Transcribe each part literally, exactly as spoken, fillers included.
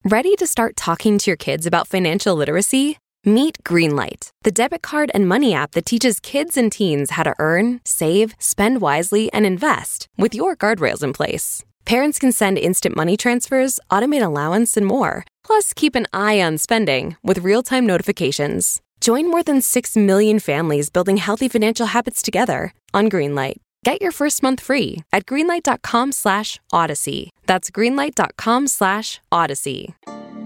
Ready to start talking to your kids about financial literacy? Meet Greenlight, the debit card and money app that teaches kids and teens how to earn, save, spend wisely, and invest with your guardrails in place. Parents can send instant money transfers, automate allowance, and more. Plus, keep an eye on spending with real-time notifications. Join more than six million families building healthy financial habits together on Greenlight. Get your first month free at greenlight.com slash odyssey. That's greenlight.com slash odyssey.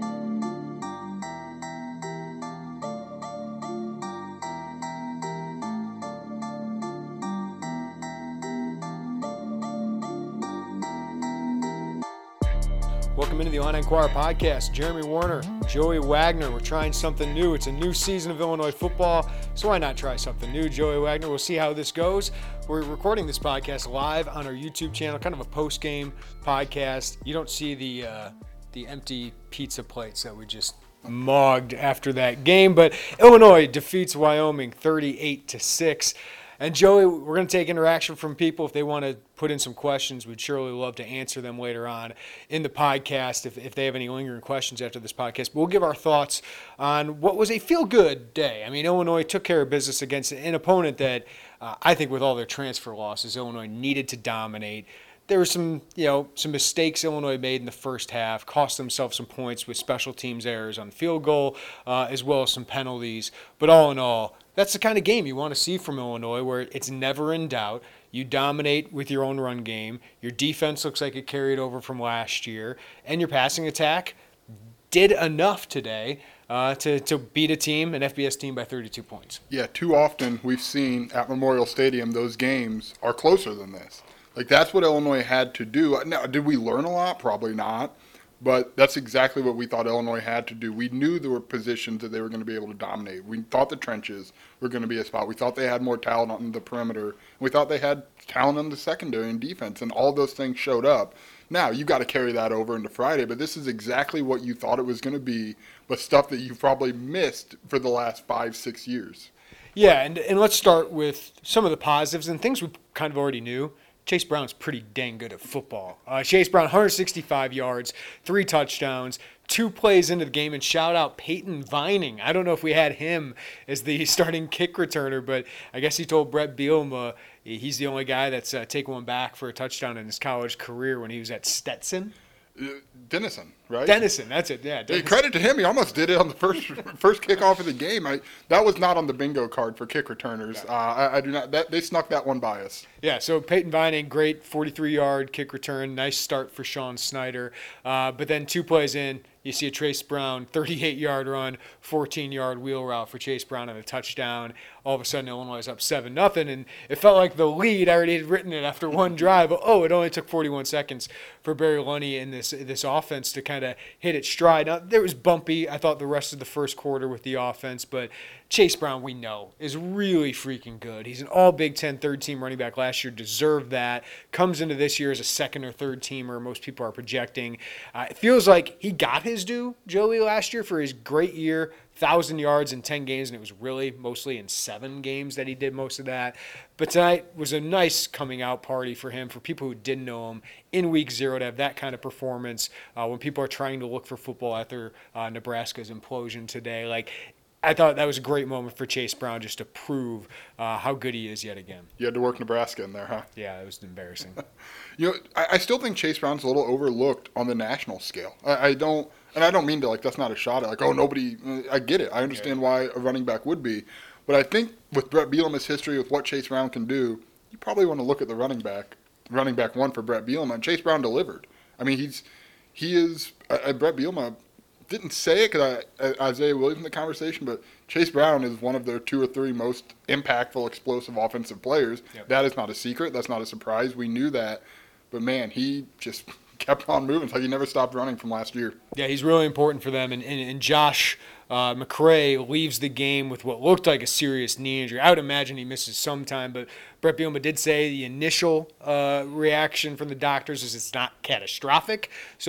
Welcome into the Illini Inquirer podcast. Jeremy Warner, Joey Wagner. We're trying something new. It's a new season of Illinois football, so why not try something new? Joey Wagner, we'll see how this goes. We're recording this podcast live on our YouTube channel, kind of a post-game podcast. You don't see the uh, the empty pizza plates that we just mugged after that game, but Illinois defeats Wyoming thirty-eight to six. And Joey, we're going to take interaction from people. If they want to put in some questions, we'd surely love to answer them later on in the podcast if, if they have any lingering questions after this podcast. But we'll give our thoughts on what was a feel-good day. I mean, Illinois took care of business against an opponent that uh, I think with all their transfer losses, Illinois needed to dominate. There were some, you know, some mistakes Illinois made in the first half, cost themselves some points with special teams errors on field goal, uh, as well as some penalties. But all in all, that's the kind of game you want to see from Illinois, where it's never in doubt. You dominate with your own run game. Your defense looks like it carried over from last year. And your passing attack did enough today uh, to, to beat a team, an F B S team, by thirty-two points. Yeah, too often we've seen at Memorial Stadium those games are closer than this. Like, that's what Illinois had to do. Now, did we learn a lot? Probably not. But that's exactly what we thought Illinois had to do. We knew there were positions that they were going to be able to dominate. We thought the trenches were going to be a spot. We thought they had more talent on the perimeter. We thought they had talent on the secondary and defense, and all those things showed up. Now, you've got to carry that over into Friday, but this is exactly what you thought it was going to be, but stuff that you probably missed for the last five, six years. Yeah, and, and let's start with some of the positives and things we kind of already knew. Chase Brown's pretty dang good at football. Uh, Chase Brown, one hundred sixty-five yards, three touchdowns, two plays into the game, and shout out Peyton Vining. I don't know if we had him as the starting kick returner, but I guess he told Brett Bielema he's the only guy that's uh, taken one back for a touchdown in his college career when he was at Stetson. Uh, Denison, right? Denison, that's it, yeah. Hey, credit to him. He almost did it on the first first kickoff of the game. I, that was not on the bingo card for kick returners. Uh, I, I do not. That, they snuck that one by us. Yeah, so Peyton Vining, great forty-three-yard kick return. Nice start for Sean Snyder. Uh, but then two plays in, you see a Chase Brown thirty-eight-yard run, fourteen-yard wheel route for Chase Brown and a touchdown. All of a sudden, Illinois is up seven nothing, and it felt like the lead, I already had written it after one drive. But, oh, it only took forty-one seconds for Barry Lunny in this this offense to kind of hit its stride. Now, there was bumpy, I thought, the rest of the first quarter with the offense, but Chase Brown, we know, is really freaking good. He's an all Big Ten third-team running back last year, deserved that. Comes into this year as a second- or third-teamer, most people are projecting. Uh, it feels like he got his due, Joey, last year for his great year, one thousand yards in ten games, and it was really mostly in seven games that he did most of that. But tonight was a nice coming-out party for him, for people who didn't know him, in week zero to have that kind of performance uh, when people are trying to look for football after uh, Nebraska's implosion today. Like, I thought that was a great moment for Chase Brown just to prove uh, how good he is yet again. You had to work Nebraska in there, huh? Yeah, it was embarrassing. you know, I, I still think Chase Brown's a little overlooked on the national scale. I, I don't, and I don't mean to, like, that's not a shot at, like, oh, nobody, I get it. I understand yeah. why a running back would be. But I think with Brett Bielema's history, with what Chase Brown can do, you probably want to look at the running back, running back one for Brett Bielema, and Chase Brown delivered. I mean, he's, he is, uh, Brett Bielema didn't say it because Isaiah Williams in the conversation, but Chase Brown is one of their two or three most impactful, explosive offensive players. Yep. That is not a secret. That's not a surprise. We knew that. But, man, he just kept on moving. It's like he never stopped running from last year. Yeah, he's really important for them. And, and, and Josh uh, McCray leaves the game with what looked like a serious knee injury. I would imagine he misses some time, but Brett Bielema did say the initial uh, reaction from the doctors is it's not catastrophic. So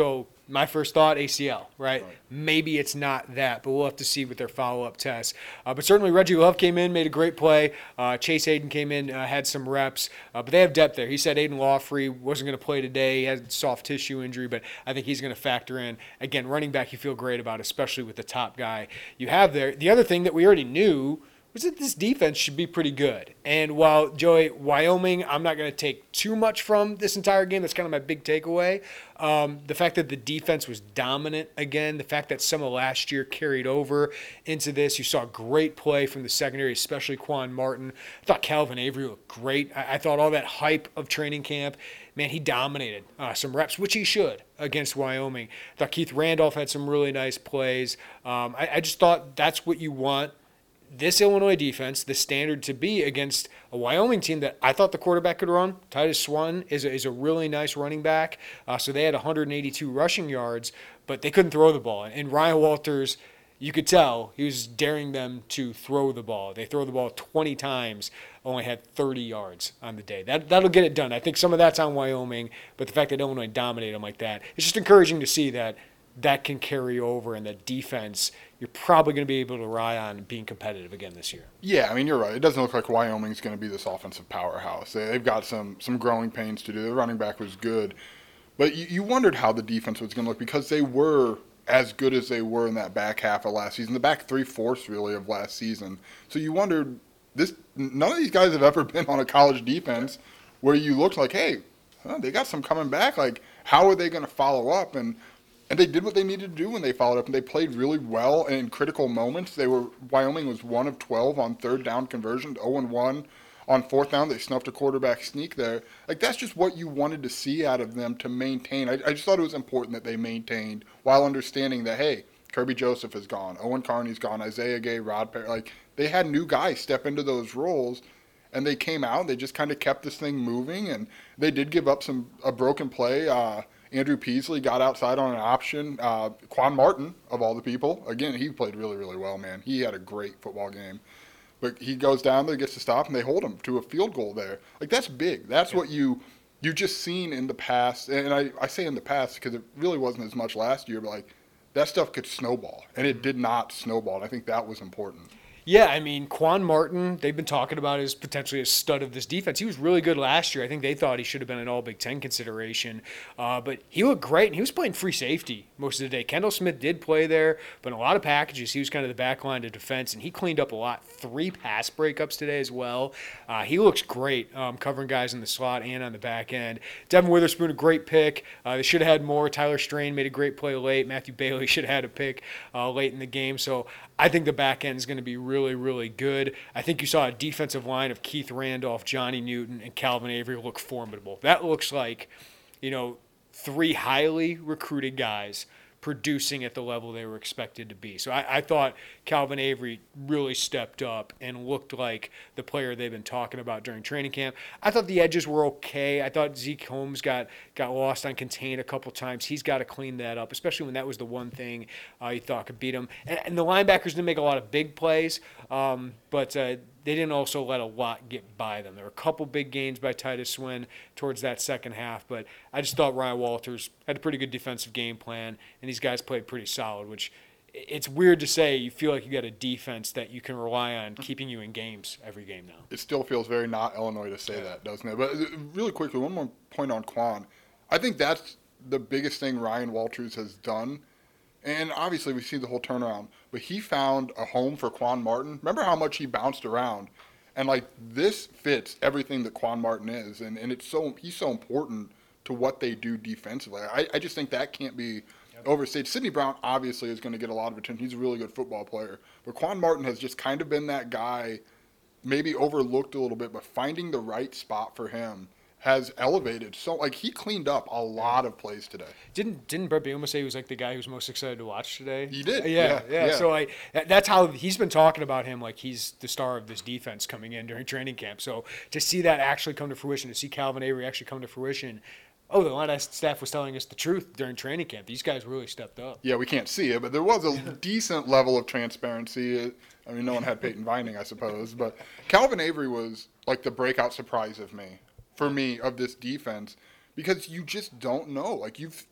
my first thought, A C L, right? Right. Maybe it's not that, but we'll have to see with their follow-up tests. Uh, but certainly Reggie Love came in, made a great play. Uh, Chase Hayden came in, uh, had some reps, uh, but they have depth there. He said Aiden Lawfrey wasn't going to play today. He had a soft tissue injury, but I think he's going to factor in. Again, running back you feel great about, especially with the top guy you have there. The other thing that we already knew was that this defense should be pretty good. And while, Joey, Wyoming, I'm not going to take too much from this entire game. That's kind of my big takeaway. Um, the fact that the defense was dominant again, the fact that some of last year carried over into this. You saw great play from the secondary, especially Quan Martin. I thought Calvin Avery looked great. I, I thought all that hype of training camp, man, he dominated uh, some reps, which he should, against Wyoming. I thought Keith Randolph had some really nice plays. Um, I, I just thought that's what you want this Illinois defense, the standard to be against a Wyoming team that I thought the quarterback could run. Titus Swann is a, is a really nice running back. Uh, so they had one hundred eighty-two rushing yards, but they couldn't throw the ball. And Ryan Walters, you could tell he was daring them to throw the ball. They throw the ball twenty times, only had thirty yards on the day. That, that'll get it done. I think some of that's on Wyoming, but the fact that Illinois dominated them like that, it's just encouraging to see that that can carry over, and the defense you're probably going to be able to rely on being competitive again this year. Yeah, I mean, you're right. It doesn't look like Wyoming's going to be this offensive powerhouse. They've got some some growing pains to do. The running back was good. But you, you wondered how the defense was going to look because they were as good as they were in that back half of last season, the back three-fourths, really, of last season. So you wondered, this none of these guys have ever been on a college defense where you looked like, hey, huh, they got some coming back. Like, how are they going to follow up? And And they did what they needed to do when they followed up, and they played really well in critical moments. They were Wyoming was one of twelve on third down conversion, oh and one on fourth down. They snuffed a quarterback sneak there. Like, that's just what you wanted to see out of them to maintain. I, I just thought it was important that they maintained while understanding that, hey, Kirby Joseph is gone, Owen Carney's gone, Isaiah Gay, Rod Perry. Like, they had new guys step into those roles, and they came out. They just kind of kept this thing moving, and they did give up some a broken play. Uh, Andrew Peasley got outside on an option. Uh, Quan Martin, of all the people, again, he played really, really well, man. He had a great football game. But he goes down there, gets to stop, and they hold him to a field goal there. Like, that's big. That's yeah. what you you just seen in the past. And I, I say in the past because it really wasn't as much last year, but, like, that stuff could snowball. And it did not snowball. And I think that was important. Yeah, I mean, Quan Martin, they've been talking about as potentially a stud of this defense. He was really good last year. I think they thought he should have been an All-Big Ten consideration. Uh, but he looked great, and he was playing free safety most of the day. Kendall Smith did play there, but in a lot of packages, he was kind of the back line of defense, and he cleaned up a lot. Three pass breakups today as well. Uh, he looks great um, covering guys in the slot and on the back end. Devin Witherspoon, a great pick. Uh, they should have had more. Tyler Strain made a great play late. Matthew Bailey should have had a pick uh, late in the game. So I think the back end is going to be really, really good. I think you saw a defensive line of Keith Randolph, Johnny Newton, and Calvin Avery look formidable. That looks like, you know, three highly recruited guys producing at the level they were expected to be. So I, I thought Calvin Avery really stepped up and looked like the player they've been talking about during training camp. I thought the edges were okay. I thought Zeke Holmes got, got lost on contain a couple times. He's got to clean that up, especially when that was the one thing uh, he thought could beat him. And, and the linebackers didn't make a lot of big plays, um, but uh, they didn't also let a lot get by them. There were a couple big gains by Titus Swann towards that second half, but I just thought Ryan Walters had a pretty good defensive game plan, and these guys played pretty solid, which it's weird to say you feel like you got a defense that you can rely on keeping you in games every game now. It still feels very not Illinois to say yeah. that, doesn't it? But really quickly, one more point on Quan. I think that's the biggest thing Ryan Walters has done. And obviously we see the whole turnaround, but he found a home for Quan Martin. Remember how much he bounced around? And, like, this fits everything that Quan Martin is, and, and it's so he's so important to what they do defensively. I, I just think that can't be overstated. Sidney Brown obviously is going to get a lot of attention. He's a really good football player. But Quan Martin has just kind of been that guy, maybe overlooked a little bit, but finding the right spot for him has elevated. So, like, he cleaned up a lot of plays today. Didn't didn't Brett Bielema say he was, like, the guy who was most excited to watch today? He did. Yeah, yeah. yeah. yeah. So, like, that's how he's been talking about him, like he's the star of this defense coming in during training camp. So, to see that actually come to fruition, to see Calvin Avery actually come to fruition, oh, the line staff was telling us the truth during training camp. These guys really stepped up. Yeah, we can't see it, but there was a decent level of transparency. I mean, no one had Peyton Vining, I suppose. But Calvin Avery was, like, the breakout surprise of me. For me, of this defense, because you just don't know. Like, you've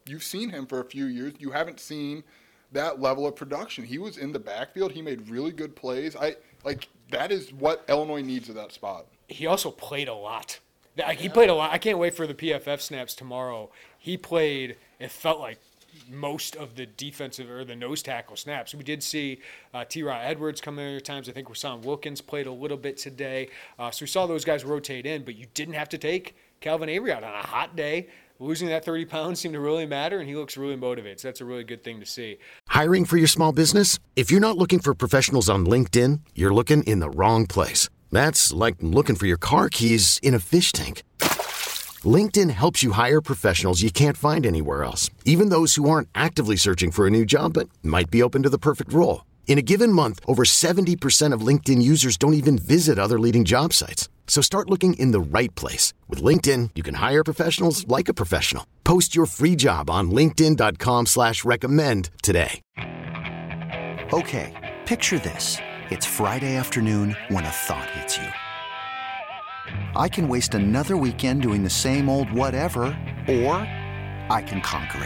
you've seen him for a few years. You haven't seen that level of production. He was in the backfield. He made really good plays. I like that is what Illinois needs at that spot. He also played a lot. He played a lot. I can't wait for the P F F snaps tomorrow. He played, it felt like, most of the defensive or the nose tackle snaps. We did see uh, T-Rod Edwards come in at times. I think Rashawn Wilkins played a little bit today. Uh, so we saw those guys rotate in, but you didn't have to take Calvin Avery out on a hot day. Losing that thirty pounds seemed to really matter, and he looks really motivated. So that's a really good thing to see. Hiring for your small business? If you're not looking for professionals on LinkedIn, you're looking in the wrong place. That's like looking for your car keys in a fish tank. LinkedIn helps you hire professionals you can't find anywhere else, even those who aren't actively searching for a new job but might be open to the perfect role. In a given month, over seventy percent of LinkedIn users don't even visit other leading job sites. So start looking in the right place. With LinkedIn, you can hire professionals like a professional. Post your free job on linkedin dot com slash recommend today. Okay, picture this. It's Friday afternoon when a thought hits you. I can waste another weekend doing the same old whatever, or I can conquer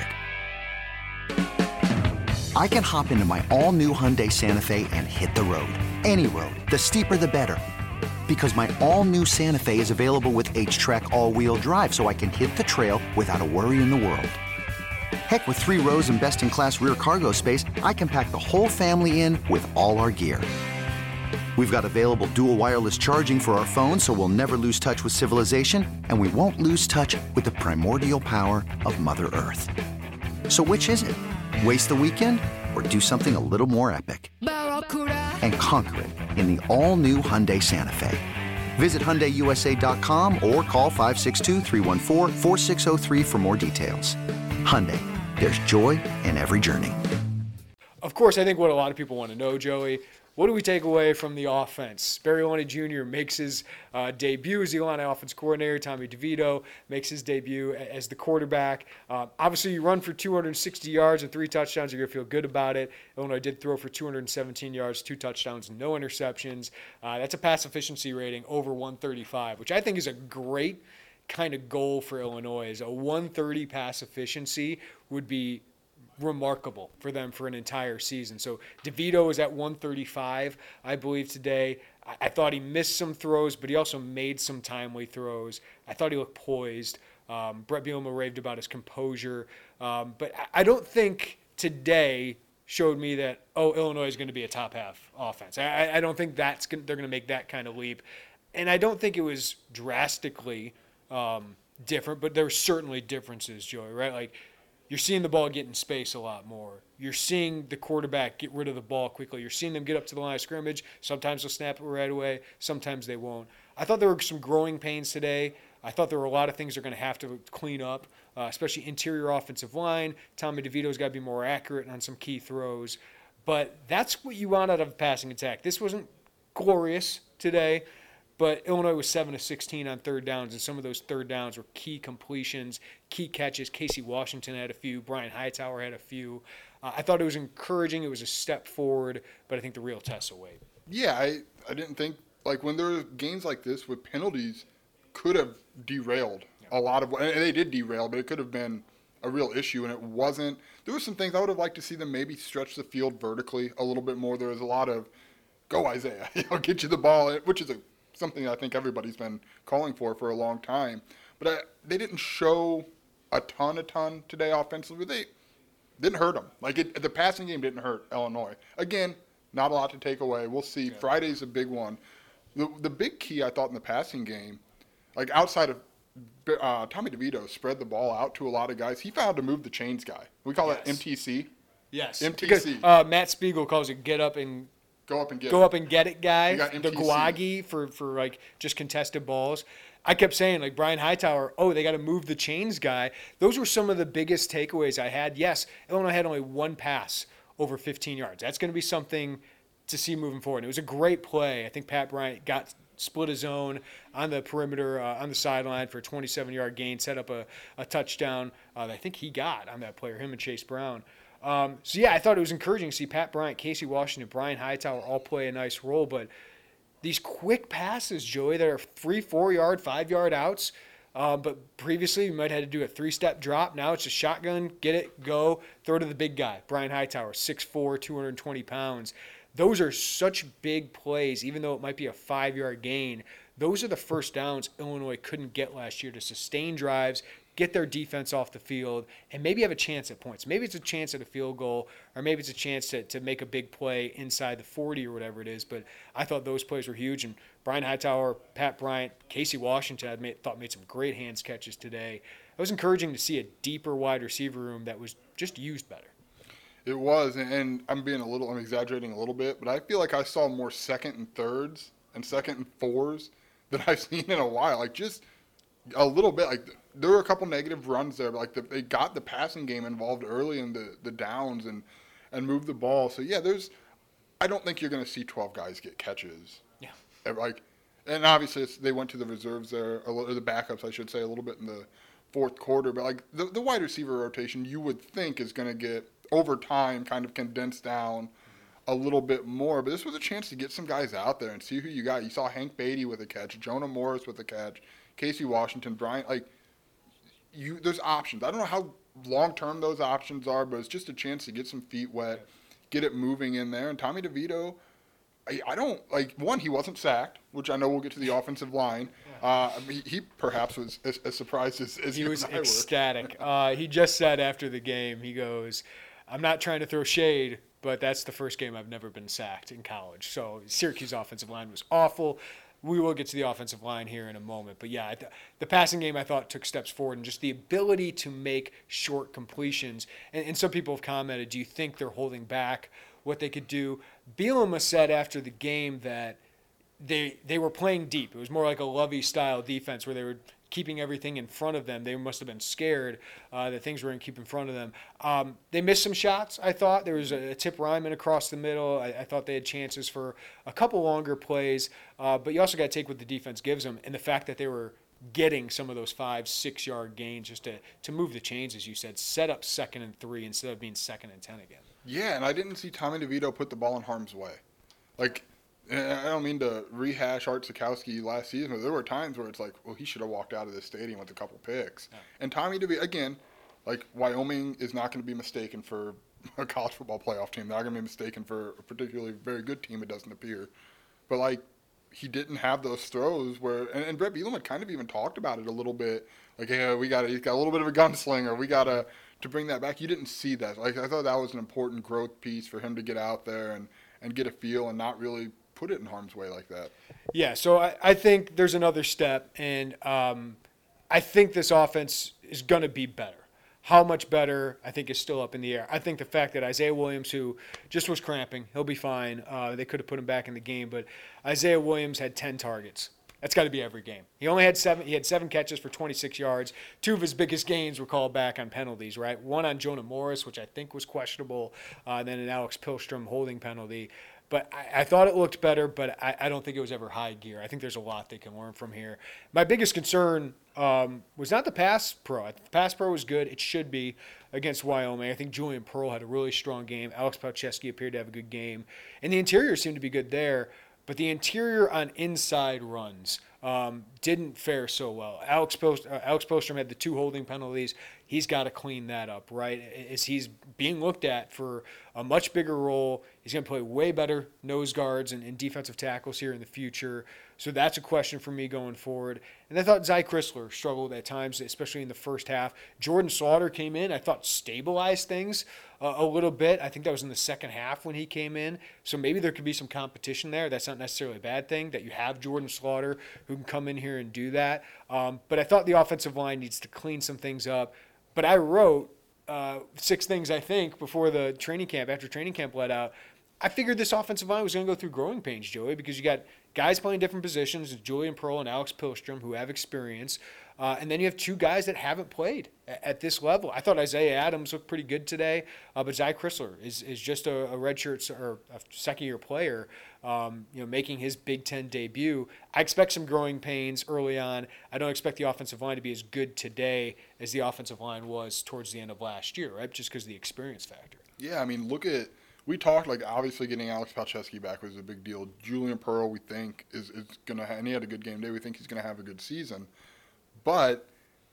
it. I can hop into my all-new Hyundai Santa Fe and hit the road. Any road. The steeper, the better. Because my all-new Santa Fe is available with H-Track all-wheel drive, so I can hit the trail without a worry in the world. Heck, with three rows and best-in-class rear cargo space, I can pack the whole family in with all our gear. We've got available dual wireless charging for our phones, so we'll never lose touch with civilization, and we won't lose touch with the primordial power of Mother Earth. So which is it? Waste the weekend or do something a little more epic? And conquer it in the all-new Hyundai Santa Fe. Visit Hyundai U S A dot com or call five six two, three one four, four six zero three for more details. Hyundai, there's joy in every journey. Of course, I think what a lot of people want to know, Joey, what do we take away from the offense? Barry Lunney Junior makes his uh, debut as the Illini offense coordinator. Tommy DeVito makes his debut as the quarterback. Uh, obviously, you run for two hundred sixty yards and three touchdowns. You're going to feel good about it. Illinois did throw for two hundred seventeen yards, two touchdowns, and no interceptions. Uh, that's a pass efficiency rating over one thirty-five, which I think is a great kind of goal for Illinois. Is a one thirty pass efficiency would be remarkable for them for an entire season. So DeVito is at one thirty-five, I believe, today. I, I thought he missed some throws, but he also made some timely throws. I thought he looked poised. Um, Brett Bielema raved about his composure. Um, but I, I don't think today showed me that, oh, Illinois is going to be a top half offense. I, I don't think that's gonna, they're going to make that kind of leap. And I don't think it was drastically um, different, but there were certainly differences, Joey, right? Like, you're seeing the ball get in space a lot more. You're seeing the quarterback get rid of the ball quickly. You're seeing them get up to the line of scrimmage. Sometimes they'll snap it right away. Sometimes they won't. I thought there were some growing pains today. I thought there were a lot of things they're going to have to clean up, uh, especially interior offensive line. Tommy DeVito's got to be more accurate on some key throws. But that's what you want out of a passing attack. This wasn't glorious today. But Illinois was seven of sixteen on third downs, and some of those third downs were key completions, key catches. Casey Washington had a few. Brian Hightower had a few. Uh, I thought it was encouraging. It was a step forward, but I think the real test will wait. Yeah, I, I didn't think, like, when there were games like this with penalties, could have derailed yeah. a lot of – and they did derail, but it could have been a real issue, and it wasn't. There were some things I would have liked to see them maybe stretch the field vertically a little bit more. There was a lot of, go Isaiah, I'll get you the ball, which is a – something I think everybody's been calling for for a long time. But I, they didn't show a ton, a ton today offensively. They didn't hurt them. Like, it, the passing game didn't hurt Illinois. Again, not a lot to take away. We'll see. Yeah. Friday's a big one. The, the big key, I thought, in the passing game, like outside of uh, Tommy DeVito spread the ball out to a lot of guys. He found to move the chains guy. We call yes. that M T C. Yes. M T C. Because, uh, Matt Spiegel calls it get up and – Go up and get Go it. up and get it, guy. The Guagi for, for, like, just contested balls. I kept saying, like, Brian Hightower, oh, they got to move the chains guy. Those were some of the biggest takeaways I had. Yes, Illinois had only one pass over fifteen yards. That's going to be something to see moving forward. And it was a great play. I think Pat Bryant got split a zone on the perimeter, uh, on the sideline for a twenty-seven-yard gain, set up a, a touchdown uh, that I think he got on that player, him and Chase Brown. Um, so, yeah, I thought it was encouraging to see Pat Bryant, Casey Washington, Brian Hightower all play a nice role. But these quick passes, Joey, that are three, four-yard, five-yard outs, Uh, but previously, you might have had to do a three-step drop. Now it's a shotgun, get it, go, throw to the big guy. Brian Hightower, six foot four, two hundred twenty pounds. Those are such big plays, even though it might be a five-yard gain. Those are the first downs Illinois couldn't get last year to sustain drives, get their defense off the field, and maybe have a chance at points. Maybe it's a chance at a field goal, or maybe it's a chance to, to make a big play inside the forty or whatever it is. But I thought those plays were huge. And Brian Hightower, Pat Bryant, Casey Washington, I made, thought made some great hands catches today. It was encouraging to see a deeper wide receiver room that was just used better. It was, and I'm being a little, I'm exaggerating a little bit, but I feel like I saw more second and thirds and second and fours than I've seen in a while. Like, just a little bit. Like, there were a couple negative runs there, but like the, they got the passing game involved early in the, the downs and, and moved the ball. So, yeah, there's – I don't think you're going to see twelve guys get catches. Yeah. Like, and obviously it's, they went to the reserves there, or the backups, I should say, a little bit in the fourth quarter. But, like, the, the wide receiver rotation you would think is going to get, over time, kind of condensed down a little bit more. But this was a chance to get some guys out there and see who you got. You saw Hank Beatty with a catch, Jonah Morris with a catch, Casey Washington, Bryant. Like, you, there's options. I don't know how long-term those options are, but it's just a chance to get some feet wet, get it moving in there. And Tommy DeVito, I, I don't, like, one, he wasn't sacked, which I know we'll get to the offensive line. Uh, he, he perhaps was as, as surprised as, as he you was and I were. ecstatic. Uh, he just said after the game, he goes, I'm not trying to throw shade, but that's the first game I've never been sacked in college. So Syracuse offensive line was awful. We will get to the offensive line here in a moment. But, yeah, th- the passing game I thought took steps forward, and just the ability to make short completions. And, and some people have commented, do you think they're holding back what they could do? Bielema said after the game that they they were playing deep. It was more like a Lovey-style defense where they were keeping everything in front of them. They must have been scared uh, that things were going to keep in front of them. Um, they missed some shots, I thought. There was a, a Tip Ryman across the middle. I, I thought they had chances for a couple longer plays. Uh, but you also got to take what the defense gives them. And the fact that they were getting some of those five, six-yard gains just to, to move the chains, as you said, set up second and three instead of being second and ten again. Yeah, and I didn't see Tommy DeVito put the ball in harm's way. Like, I don't mean to rehash Art Sikowski last season, but there were times where it's like, well, he should have walked out of this stadium with a couple picks. Yeah. And Tommy DeVito, again, like, Wyoming is not going to be mistaken for a college football playoff team. They're not going to be mistaken for a particularly very good team, it doesn't appear. But, like, he didn't have those throws where, and, and Brett Bielema kind of even talked about it a little bit. Like, hey, we got he's got a little bit of a gunslinger. We got to to bring that back. You didn't see that. Like, I thought that was an important growth piece for him to get out there and, and get a feel and not really put it in harm's way like that. Yeah, so I, I think there's another step, and um, I think this offense is going to be better. How much better, I think, is still up in the air. I think the fact that Isaiah Williams, who just was cramping, he'll be fine. Uh, they could have put him back in the game, but Isaiah Williams had ten targets. That's got to be every game. He only had seven. He had seven catches for twenty-six yards. Two of his biggest gains were called back on penalties, right? One on Jonah Morris, which I think was questionable, uh, and then an Alex Pihlstrom holding penalty. But I, I thought it looked better, but I, I don't think it was ever high gear. I think there's a lot they can learn from here. My biggest concern um, was not the pass pro. The pass pro was good. It should be against Wyoming. I think Julian Pearl had a really strong game. Alex Palczewski appeared to have a good game. And the interior seemed to be good there. But the interior on inside runs um, didn't fare so well. Alex Post, uh, Alex Postrom had the two holding penalties. He's got to clean that up, right? As he's being looked at for a much bigger role. He's going to play way better nose guards and, and defensive tackles here in the future. So that's a question for me going forward. And I thought Zy Chrysler struggled at times, especially in the first half. Jordan Slaughter came in, I thought stabilized things uh, a little bit. I think that was in the second half when he came in. So maybe there could be some competition there. That's not necessarily a bad thing, that you have Jordan Slaughter who can come in here and do that. Um, but I thought the offensive line needs to clean some things up. But I wrote uh, six things, I think, before the training camp, after training camp let out. I figured this offensive line was going to go through growing pains, Joey, because you got guys playing different positions, Julian Pearl and Alex Pihlstrom, who have experience. Uh, and then you have two guys that haven't played at, at this level. I thought Isaiah Adams looked pretty good today, uh, but Zy Chrysler is, is just a, a redshirt or a second-year player, um, you know, making his Big Ten debut. I expect some growing pains early on. I don't expect the offensive line to be as good today as the offensive line was towards the end of last year, right, just because of the experience factor. Yeah, I mean, look at – we talked, like, obviously getting Alex Palczewski back was a big deal. Julian Pearl, we think, is, is going to – and he had a good game day. We think he's going to have a good season. But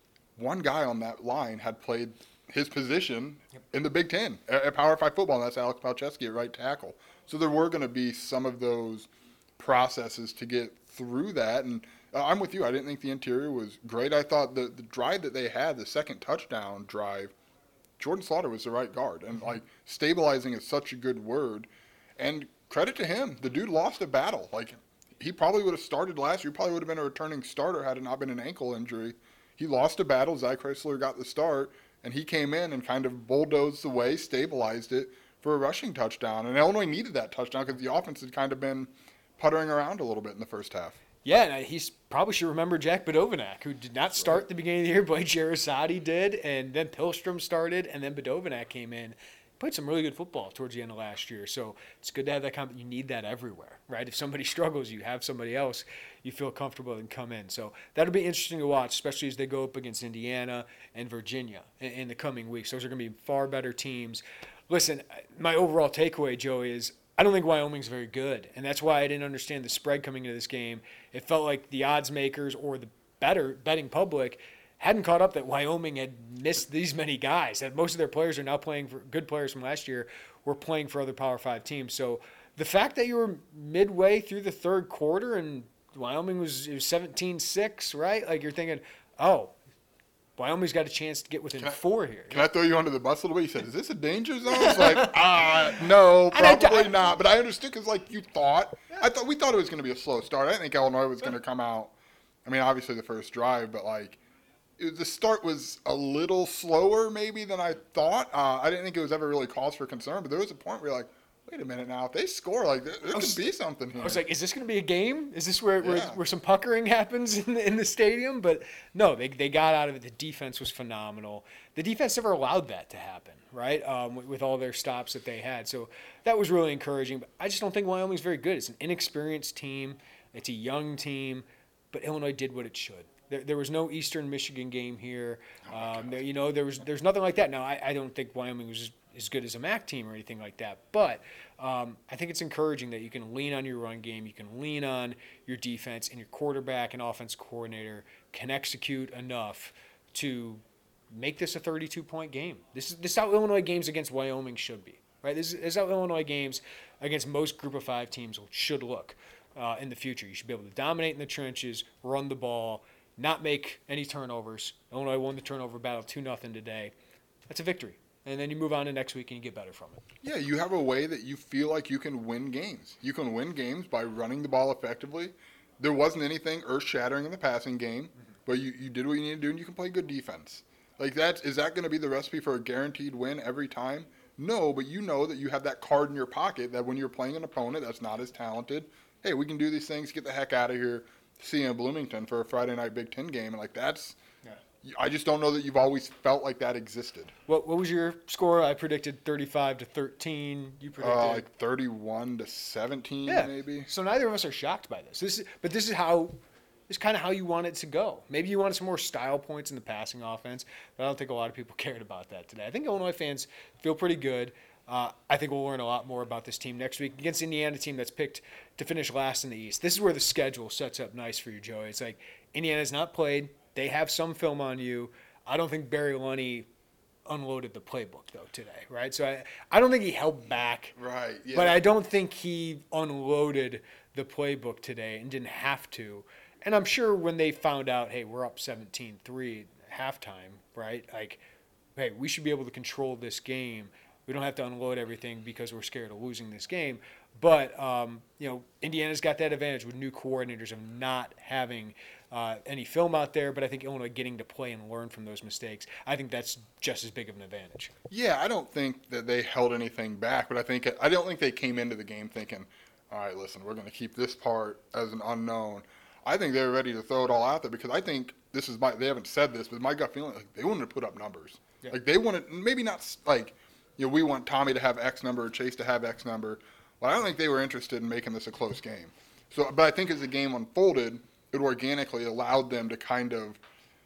one guy on that line had played his position yep. in the Big Ten at Power Five football, and that's Alex Palczewski at right tackle. So there were going to be some of those processes to get through that. And uh, I'm with you. I didn't think the interior was great. I thought the, the drive that they had, the second touchdown drive, Jordan Slaughter was the right guard. And, like, stabilizing is such a good word. And credit to him. The dude lost a battle. Like, he probably would have started last year. Probably would have been a returning starter had it not been an ankle injury. He lost a battle. Zy Chrysler got the start. And he came in and kind of bulldozed the way, stabilized it for a rushing touchdown. And Illinois needed that touchdown because the offense had kind of been puttering around a little bit in the first half. Yeah, and he probably should remember Jack Badovinac, who did not start at the beginning of the year. Blake Jarosati did, and then Pilstrom started, and then Badovinac came in. Played some really good football towards the end of last year. So it's good to have that comp. You need that everywhere, right? If somebody struggles, you have somebody else you feel comfortable and come in. So that'll be interesting to watch, especially as they go up against Indiana and Virginia in, in the coming weeks. Those are going to be far better teams. Listen, my overall takeaway, Joey, is I don't think Wyoming's very good, and that's why I didn't understand the spread coming into this game. It felt like the odds makers or the better betting public hadn't caught up that Wyoming had missed these many guys, that most of their players are now playing for good players from last year were playing for other Power Five teams. So the fact that you were midway through the third quarter and Wyoming was, was seventeen six, right? Like you're thinking, oh, Wyoming's got a chance to get within can I, four here. Can I throw you under the bus a little bit? You said, is this a danger zone? It's like, ah, no, probably I, not. But I understood because, like, you thought. I thought we thought it was going to be a slow start. I didn't think Illinois was going to come out. I mean, obviously the first drive, but, like, it, the start was a little slower maybe than I thought. Uh, I didn't think it was ever really cause for concern. But there was a point where you're like, wait a minute now. If they score, like, there, there was, could be something here. I was like, is this going to be a game? Is this where, yeah. where where some puckering happens in the, in the stadium? But no, they they got out of it. The defense was phenomenal. The defense never allowed that to happen, right, um, with, with all their stops that they had. So that was really encouraging. But I just don't think Wyoming's very good. It's an inexperienced team. It's a young team. But Illinois did what it should. There, there was no Eastern Michigan game here. Um, there, you know, there was there's nothing like that. Now, I, I don't think Wyoming was as good as a M A C team or anything like that. But um, I think it's encouraging that you can lean on your run game, you can lean on your defense, and your quarterback and offense coordinator can execute enough to make this a thirty-two point game. This is, this is how Illinois games against Wyoming should be, right? This is, this is how Illinois games against most Group of Five teams should look uh, in the future. You should be able to dominate in the trenches, run the ball, not make any turnovers. Illinois won the turnover battle two nothing today. That's a victory. And then you move on to next week and you get better from it. Yeah, you have a way that you feel like you can win games. You can win games by running the ball effectively. There wasn't anything earth-shattering in the passing game, mm-hmm. but you, you did what you needed to do, and you can play good defense. Like that, is that going to be the recipe for a guaranteed win every time? No, but you know that you have that card in your pocket that when you're playing an opponent that's not as talented, hey, we can do these things, get the heck out of here, see you in Bloomington for a Friday night Big Ten game. And, like, that's yeah. – I just don't know that you've always felt like that existed. What what was your score? I predicted thirty-five to thirteen. You predicted uh, like thirty-one to seventeen, yeah. maybe. So neither of us are shocked by this. This is, but this is how – this is kind of how you want it to go. Maybe you wanted some more style points in the passing offense, but I don't think a lot of people cared about that today. I think Illinois fans feel pretty good. Uh, I think we'll learn a lot more about this team next week against Indiana, team that's picked to finish last in the East. This is where the schedule sets up nice for you, Joey. It's like Indiana's not played. They have some film on you. I don't think Barry Lunny unloaded the playbook, though, today, right? So I, I don't think he held back. Right, yeah. But I don't think he unloaded the playbook today and didn't have to. And I'm sure when they found out, hey, we're up seventeen three at halftime, right? Like, hey, we should be able to control this game. We don't have to unload everything because we're scared of losing this game. But, um, you know, Indiana's got that advantage with new coordinators of not having uh, any film out there. But I think Illinois getting to play and learn from those mistakes, I think that's just as big of an advantage. Yeah, I don't think that they held anything back. But I think I don't think they came into the game thinking, all right, listen, we're going to keep this part as an unknown. I think they were ready to throw it all out there because I think this is my – they haven't said this, but my gut feeling, like, they wanted to put up numbers. Yeah. Like, they wanted – maybe not like – you know, we want Tommy to have X number or Chase to have X number. But I don't think they were interested in making this a close game. So, but I think as the game unfolded, it organically allowed them to kind of,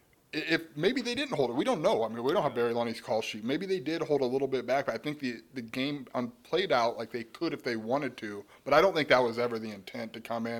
if maybe they didn't hold it. We don't know. I mean, we don't have Barry Lunny's call sheet. Maybe they did hold a little bit back. But I think the, the game played out like they could if they wanted to. But I don't think that was ever the intent to come in and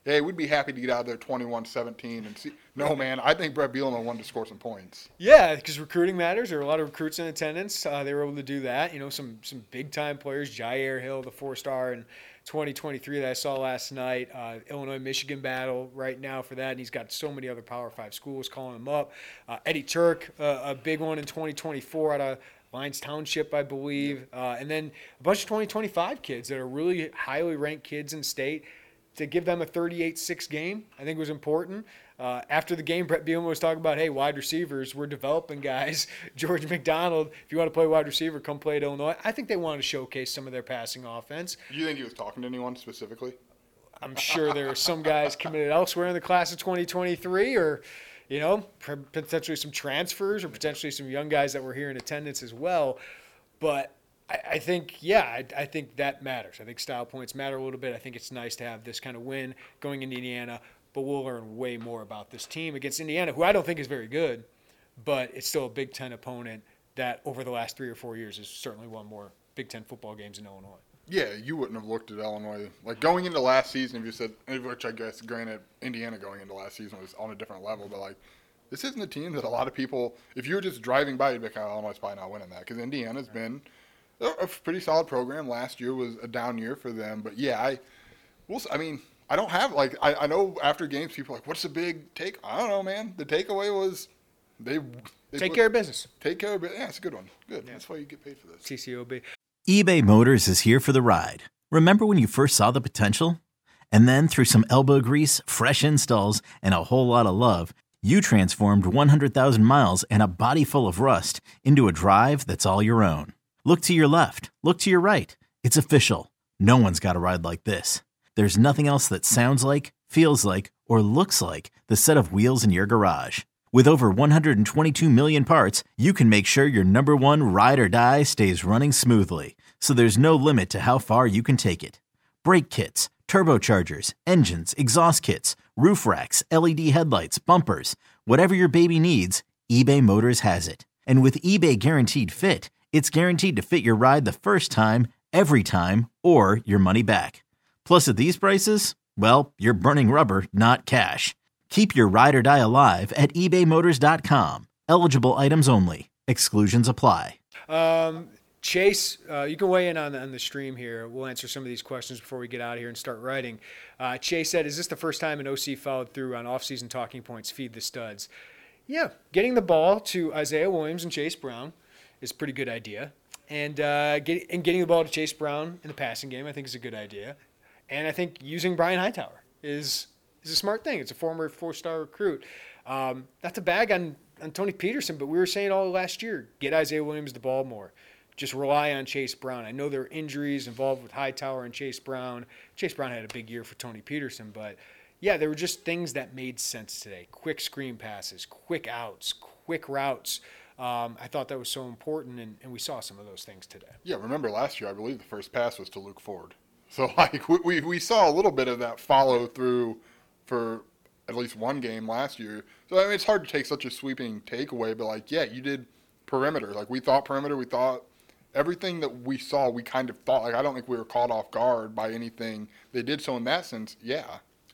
hey, we'd be happy to get out of there twenty-one seventeen and see. No, man, I think Brett Bielema wanted to score some points. Yeah, because recruiting matters. There were a lot of recruits in attendance. Uh, they were able to do that. You know, some some big-time players, Jair Hill, the four-star in twenty twenty-three that I saw last night, uh, Illinois-Michigan battle right now for that, and he's got so many other Power Five schools calling him up. Uh, Eddie Turk, uh, a big one in twenty twenty-four out of Lyons Township, I believe. Uh, and then a bunch of twenty twenty-five kids that are really highly ranked kids in state. To give them a thirty-eight six game, I think was important. Uh, after the game, Brett Bielema was talking about, hey, wide receivers, we're developing guys. George McDonald, if you want to play wide receiver, come play at Illinois. I think they wanted to showcase some of their passing offense. Do you think he was talking to anyone specifically? I'm sure there are some guys committed elsewhere in the class of twenty twenty-three, or, you know, potentially some transfers, or potentially some young guys that were here in attendance as well. But I, I think, yeah, I, I think that matters. I think style points matter a little bit. I think it's nice to have this kind of win going into Indiana, but we'll learn way more about this team against Indiana, who I don't think is very good, but it's still a Big Ten opponent that over the last three or four years has certainly won more Big Ten football games in Illinois. Yeah, you wouldn't have looked at Illinois. Like, going into last season, if you said, which I guess, granted, Indiana going into last season was on a different level, but, like, this isn't a team that a lot of people, if you were just driving by, you'd be like, oh, Illinois is probably not winning that, because Indiana's been a, a pretty solid program. Last year was a down year for them, but, yeah, I, we'll, I mean, I don't have, like, I, I know after games people are like, what's the big take? I don't know, man. The takeaway was they, they take put, care of business. Take care of business. Yeah, it's a good one. Good. Yeah. That's why you get paid for this. T C O B. eBay Motors is here for the ride. Remember when you first saw the potential? And then through some elbow grease, fresh installs, and a whole lot of love, you transformed one hundred thousand miles and a body full of rust into a drive that's all your own. Look to your left. Look to your right. It's official. No one's got a ride like this. There's nothing else that sounds like, feels like, or looks like the set of wheels in your garage. With over one hundred twenty-two million parts, you can make sure your number one ride or die stays running smoothly. So there's no limit to how far you can take it. Brake kits, turbochargers, engines, exhaust kits, roof racks, L E D headlights, bumpers, whatever your baby needs, eBay Motors has it. And with eBay Guaranteed Fit, it's guaranteed to fit your ride the first time, every time, or your money back. Plus, at these prices, well, you're burning rubber, not cash. Keep your ride or die alive at ebay motors dot com. Eligible items only. Exclusions apply. Um, Chase, uh, you can weigh in on the, on the stream here. We'll answer some of these questions before we get out of here and start writing. Uh, Chase said, is this the first time an O C followed through on offseason talking points, feed the studs? Yeah, getting the ball to Isaiah Williams and Chase Brown is a pretty good idea. And, uh, get, and getting the ball to Chase Brown in the passing game, I think, is a good idea. And I think using Brian Hightower is is a smart thing. It's a former four-star recruit. Um, not to bag on, on Tony Peterson, but we were saying all last year, get Isaiah Williams the ball more. Just rely on Chase Brown. I know there are injuries involved with Hightower and Chase Brown. Chase Brown had a big year for Tony Peterson, but, yeah, there were just things that made sense today. Quick screen passes, quick outs, quick routes. Um, I thought that was so important, and, and we saw some of those things today. Yeah, remember last year, I believe the first pass was to Luke Ford. So, like, we we saw a little bit of that follow-through for at least one game last year. So, I mean, it's hard to take such a sweeping takeaway, but, like, yeah, you did perimeter. Like, we thought perimeter, we thought everything that we saw, we kind of thought. Like, I don't think we were caught off guard by anything they did. So, in that sense, yeah.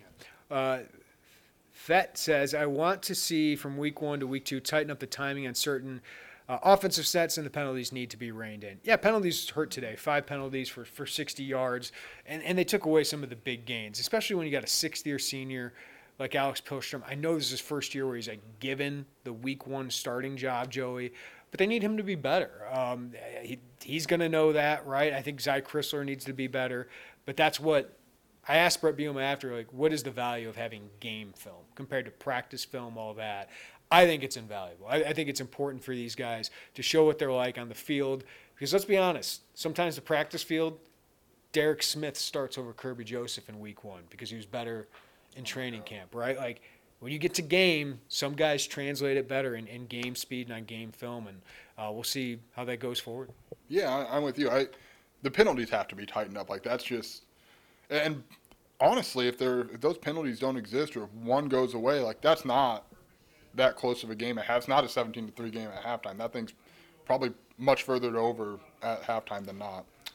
Uh, Fett says, I want to see from week one to week two tighten up the timing on certain Uh, offensive sets, and the penalties need to be reined in. Yeah, penalties hurt today. Five penalties for, for sixty yards, and, and they took away some of the big gains, especially when you got a sixth-year senior like Alex Pihlstrom. I know this is his first year where he's like given the week one starting job, Joey, but they need him to be better. Um, he, he's going to know that, right? I think Zy Chrysler needs to be better, but that's what I asked Brett Bielema after, like, what is the value of having game film compared to practice film, all that? I think it's invaluable. I, I think it's important for these guys to show what they're like on the field. Because let's be honest, sometimes the practice field, Derek Smith starts over Kirby Joseph in week one because he was better in training camp, right? Like, when you get to game, some guys translate it better in, in game speed and on game film, and uh, we'll see how that goes forward. Yeah, I, I'm with you. I the penalties have to be tightened up. Like, that's just – and honestly, if, they're, if those penalties don't exist or if one goes away, like, that's not – that close of a game at half. It's not a seventeen to three game at halftime. That thing's probably much further over at halftime than not.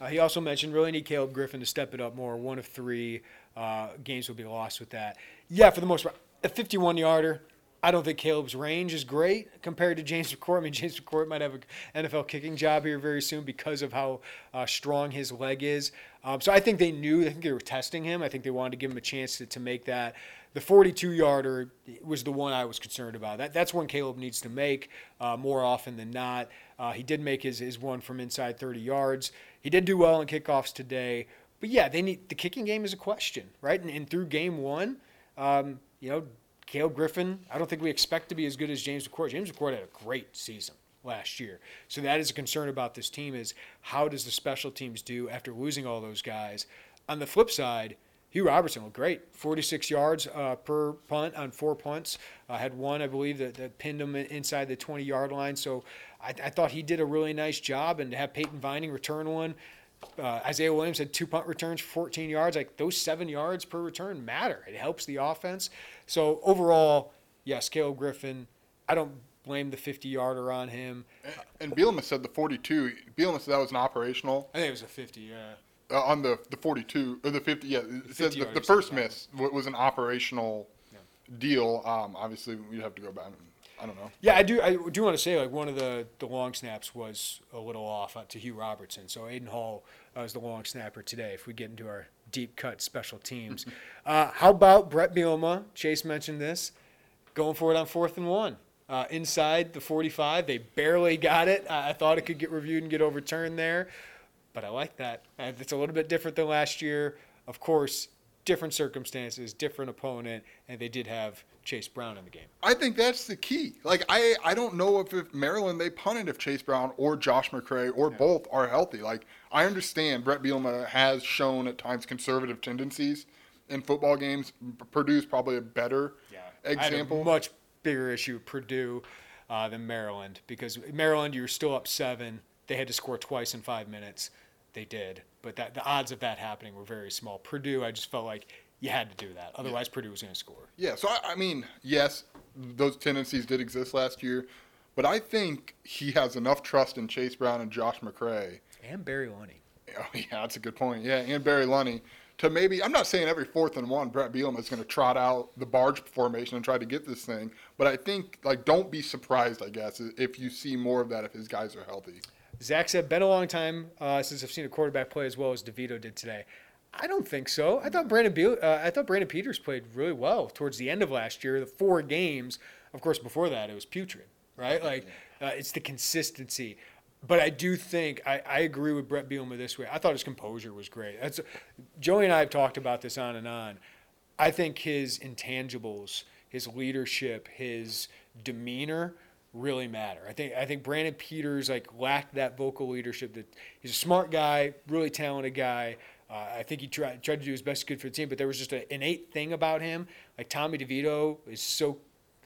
Uh, he also mentioned really need Caleb Griffin to step it up more. One of three uh, games will be lost with that. Yeah, for the most part, a fifty-one-yarder. I don't think Caleb's range is great compared to James McCourt. I mean, James McCourt might have an N F L kicking job here very soon because of how uh, strong his leg is. Um, so I think they knew. I think they were testing him. I think they wanted to give him a chance to, to make that. The forty-two-yarder was the one I was concerned about. That That's one Caleb needs to make uh, more often than not. Uh, he did make his, his one from inside thirty yards. He did do well in kickoffs today. But, yeah, they need the kicking game is a question, right? And, and through game one, um, you know, Caleb Griffin, I don't think we expect to be as good as James McCourt. James McCourt had a great season last year. So that is a concern about this team is how does the special teams do after losing all those guys? On the flip side, Hugh Robertson looked great. forty-six yards uh, per punt on four punts. Uh, had one, I believe, that, that pinned him inside the twenty-yard line. So I, I thought he did a really nice job. And to have Peyton Vining return one, Uh, Isaiah Williams had two punt returns for fourteen yards. Like those seven yards per return matter. It helps the offense. So overall, yes, Caleb Griffin. I don't blame the fifty-yarder on him. And, and Bielema said the forty-two. Bielema said that was an operational. I think it was a fifty. Yeah. Uh, on the the forty-two or the fifty. Yeah, it said the, the first miss was an operational yeah. deal. Um, obviously, we'd have to go back. And, I don't know. Yeah, I do. I do want to say like one of the, the long snaps was a little off to Hugh Robertson. So Aiden Hall uh, is the long snapper today. If we get into our deep cut special teams, uh, how about Brett Bielema? Chase mentioned this, going for it on fourth and one uh, inside the forty-five. They barely got it. I, I thought it could get reviewed and get overturned there, but I like that. Uh, it's a little bit different than last year. Of course, different circumstances, different opponent, and they did have Chase Brown in the game. I think that's the key. Like, I, I don't know if, if Maryland, they punted if Chase Brown or Josh McCray or yeah. both are healthy. Like, I understand Brett Bielema has shown at times conservative tendencies in football games. Purdue's probably a better yeah. example. I had a much bigger issue with Purdue uh, than Maryland because Maryland, you were still up seven. They had to score twice in five minutes. They did. But that the odds of that happening were very small. Purdue, I just felt like you had to do that. Otherwise, yeah. Purdue was going to score. Yeah, so, I, I mean, yes, those tendencies did exist last year. But I think he has enough trust in Chase Brown and Josh McCray. And Barry Lunny. Oh, yeah, that's a good point. Yeah, and Barry Lunny. To maybe, I'm not saying every fourth and one, Brett Bielema is going to trot out the barge formation and try to get this thing. But I think, like, don't be surprised, I guess, if you see more of that if his guys are healthy. Zach said, been a long time uh, since I've seen a quarterback play as well as DeVito did today. I don't think so. I thought Brandon Be- uh, I thought Brandon Peters played really well towards the end of last year. The four games, of course, before that it was putrid, right? Like uh, it's the consistency. But I do think I, I agree with Brett Bielema this way. I thought his composure was great. That's Joey and I have talked about this on and on. I think his intangibles, his leadership, his demeanor really matter. I think I think Brandon Peters like lacked that vocal leadership. That he's a smart guy, really talented guy. Uh, I think he tried tried to do his best good for the team, but there was just an innate thing about him. Like Tommy DeVito is so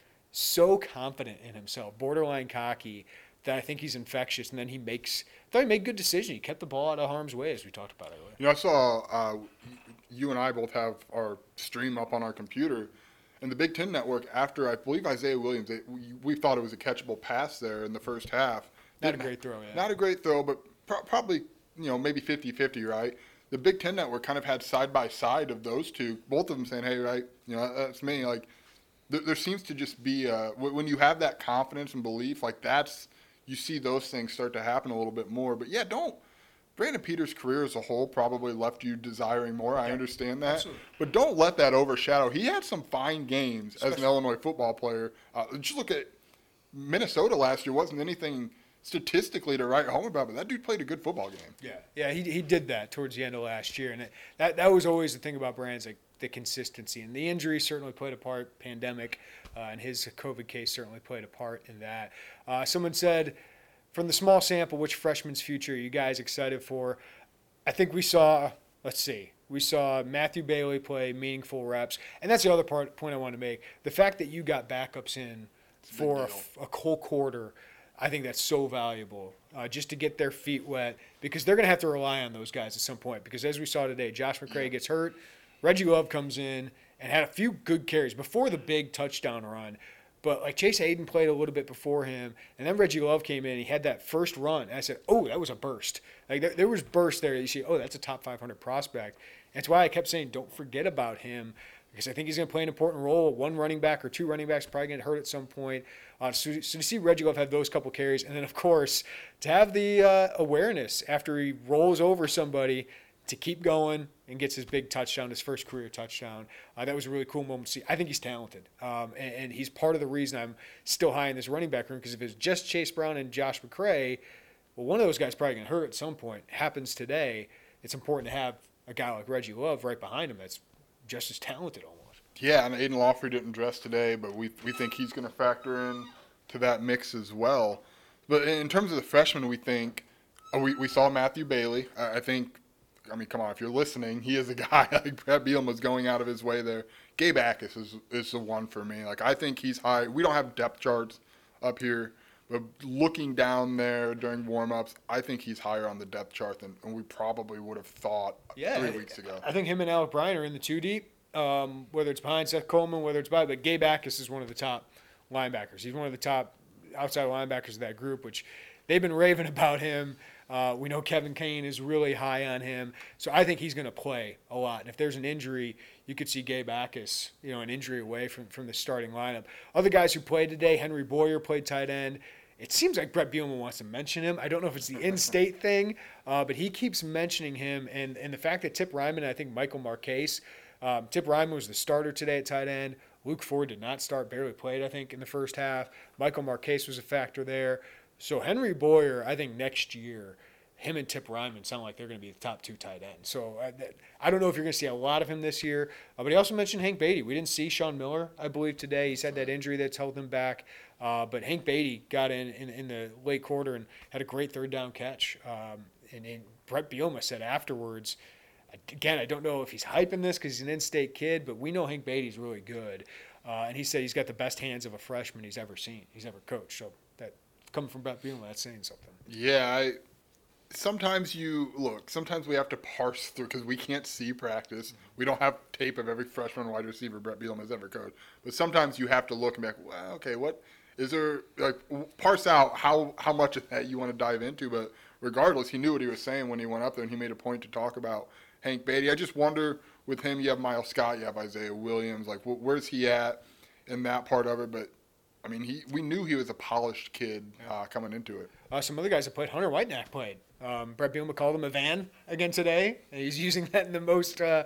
so confident in himself, borderline cocky, that I think he's infectious. And then he makes I thought he made good decision. He kept the ball out of harm's way, as we talked about earlier. You know, I saw uh, you and I both have our stream up on our computer. And the Big Ten Network, after I believe Isaiah Williams, they, we, we thought it was a catchable pass there in the first half. Not a great throw, yeah. Not a great throw, but pro- probably, you know, maybe fifty-fifty, right? The Big Ten Network kind of had side-by-side of those two, both of them saying, hey, right, you know, that's me. Like, there, there seems to just be, uh, when you have that confidence and belief, like that's, you see those things start to happen a little bit more. But, yeah, don't. Brandon Peters' career as a whole probably left you desiring more. I understand that. Absolutely. But don't let that overshadow. He had some fine games Especially. as an Illinois football player. Uh, just look at Minnesota last year. Wasn't anything statistically to write home about, but that dude played a good football game. Yeah, yeah, he he did that towards the end of last year. And it, that, that was always the thing about Brandon's, like the consistency. And the injury certainly played a part, pandemic, uh, and his COVID case certainly played a part in that. Uh, someone said, from the small sample, which freshman's future are you guys excited for? I think we saw, let's see, we saw Matthew Bailey play meaningful reps. And that's the other part point I want to make. The fact that you got backups in for a, a whole quarter, I think that's so valuable uh, just to get their feet wet because they're going to have to rely on those guys at some point because as we saw today, Josh McCray yeah. gets hurt. Reggie Love comes in and had a few good carries. Before the big touchdown run, But, like, Chase Hayden played a little bit before him, and then Reggie Love came in. He had that first run. And I said, oh, that was a burst. Like, there, there was burst there. You see, oh, that's a top five hundred prospect. And that's why I kept saying don't forget about him, because I think he's going to play an important role. One running back or two running backs probably going to hurt at some point. Uh, so, so to see Reggie Love have those couple carries, and then, of course, to have the uh, awareness after he rolls over somebody to keep going and gets his big touchdown, his first career touchdown. Uh, that was a really cool moment to see. I think he's talented, um, and, and he's part of the reason I'm still high in this running back room, because if it's just Chase Brown and Josh McCray, well, one of those guys probably going to hurt at some point. It happens today. It's important to have a guy like Reggie Love right behind him that's just as talented almost. Yeah, and Aiden Lawfrey didn't dress today, but we we think he's going to factor in to that mix as well. But in terms of the freshmen, we think uh, we, we saw Matthew Bailey. I, I think – I mean, come on, if you're listening, he is a guy. Like, Brett Bielema was going out of his way there. Gabe Akis is, is the one for me. Like, I think he's high. We don't have depth charts up here, but looking down there during warm-ups, I think he's higher on the depth chart than we probably would have thought yeah, three weeks ago. I think him and Alec Bryan are in the two deep, um, whether it's behind Seth Coleman, whether it's by, but Gabe Akis is one of the top linebackers. He's one of the top outside linebackers of that group, which they've been raving about him. Uh, we know Kevin Kane is really high on him. So I think he's going to play a lot. And if there's an injury, you could see Gabe Akis, you know, an injury away from, from the starting lineup. Other guys who played today, Henry Boyer played tight end. It seems like Brett Bielema wants to mention him. I don't know if it's the in-state thing, uh, but he keeps mentioning him. And, and the fact that Tip Ryman and I think Michael Marquez, um, Tip Ryman was the starter today at tight end. Luke Ford did not start, barely played, I think, in the first half. Michael Marquez was a factor there. So Henry Boyer, I think next year, him and Tip Ryman sound like they're going to be the top two tight ends. So I, I don't know if you're going to see a lot of him this year. Uh, but he also mentioned Hank Beatty. We didn't see Sean Miller, I believe, today. He's had that injury that's held him back. Uh, but Hank Beatty got in, in in the late quarter and had a great third down catch. Um, and, and Brett Bielema said afterwards, again, I don't know if he's hyping this because he's an in-state kid, but we know Hank Beatty's really good. Uh, and he said he's got the best hands of a freshman he's ever seen, he's ever coached. So that coming from Brett Bielema, that's saying something. Yeah, I, sometimes you look. Sometimes we have to parse through because we can't see practice. We don't have tape of every freshman wide receiver Brett Bielema has ever coached. But sometimes you have to look and be like, well, okay, what is there? Like, parse out how how much of that you want to dive into. But regardless, he knew what he was saying when he went up there, and he made a point to talk about Hank Beatty. I just wonder with him, you have Miles Scott, you have Isaiah Williams. Like, where's he at in that part of it? But I mean, he we knew he was a polished kid uh, coming into it. Uh, some other guys that played, Hunter Whitenack played. Um, Brett Bielema called him a van again today, and he's using that in the most uh,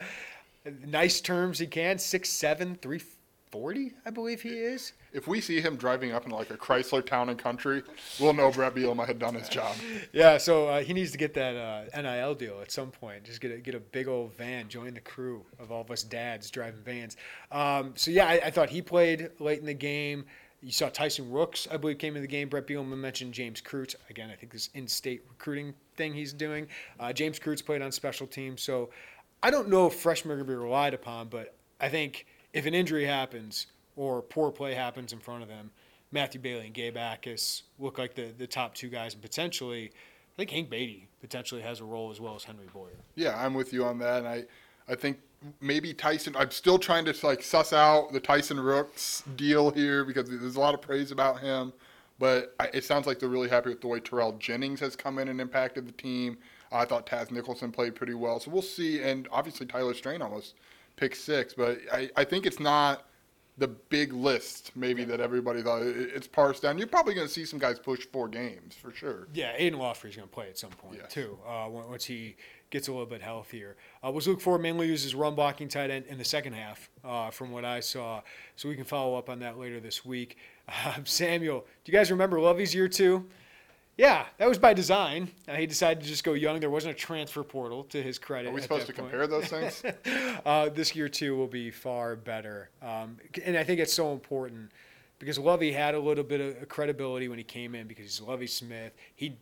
nice terms he can. six seven, three forty, I believe he is. If we see him driving up in like a Chrysler Town and Country, we'll know Brett Bielema had done his job. Yeah, so uh, he needs to get that uh, N I L deal at some point. Just get a, get a big old van, join the crew of all of us dads driving vans. Um, so, yeah, I, I thought he played late in the game. You saw Tyson Rooks, I believe, came in the game. Brett Bielema mentioned James Krutz. Again, I think this in-state recruiting thing he's doing. Uh, James Krutz played on special teams. So I don't know if freshmen are going to be relied upon, but I think if an injury happens or poor play happens in front of them, Matthew Bailey and Gabe Akis look like the, the top two guys. And potentially, I think Hank Beatty potentially has a role as well as Henry Boyer. Yeah, I'm with you on that. And I, I think maybe Tyson – I'm still trying to, like, suss out the Tyson Rooks deal here because there's a lot of praise about him. But I, it sounds like they're really happy with the way Terrell Jennings has come in and impacted the team. I thought Taz Nicholson played pretty well. So we'll see. And obviously Tyler Strain almost picked six. But I, I think it's not the big list maybe that everybody thought. It's parsed down. You're probably going to see some guys push four games for sure. Yeah, Aiden Lawfrey's going to play at some point yes. too uh, once he gets a little bit healthier. Uh, was Luke Ford mainly uses run blocking tight end in the second half uh, from what I saw. So we can follow up on that later this week. Uh, Samuel, do you guys remember Lovey's year two? Yeah, that was by design. Uh, he decided to just go young. There wasn't a transfer portal, to his credit. Are we supposed to point. compare those things? uh, this year two will be far better. Um, and I think it's so important because Lovey had a little bit of credibility when he came in because he's Lovey Smith. He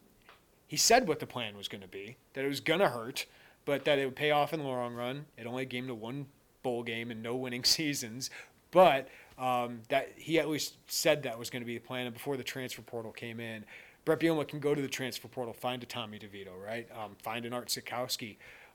he said what the plan was going to be, that it was going to hurt, but that it would pay off in the long run. It only came to one bowl game and no winning seasons. But um, that he at least said that was going to be the plan. And before the transfer portal came in, Brett Bielema can go to the transfer portal, find a Tommy DeVito, right? Um, find an Art Sikowski.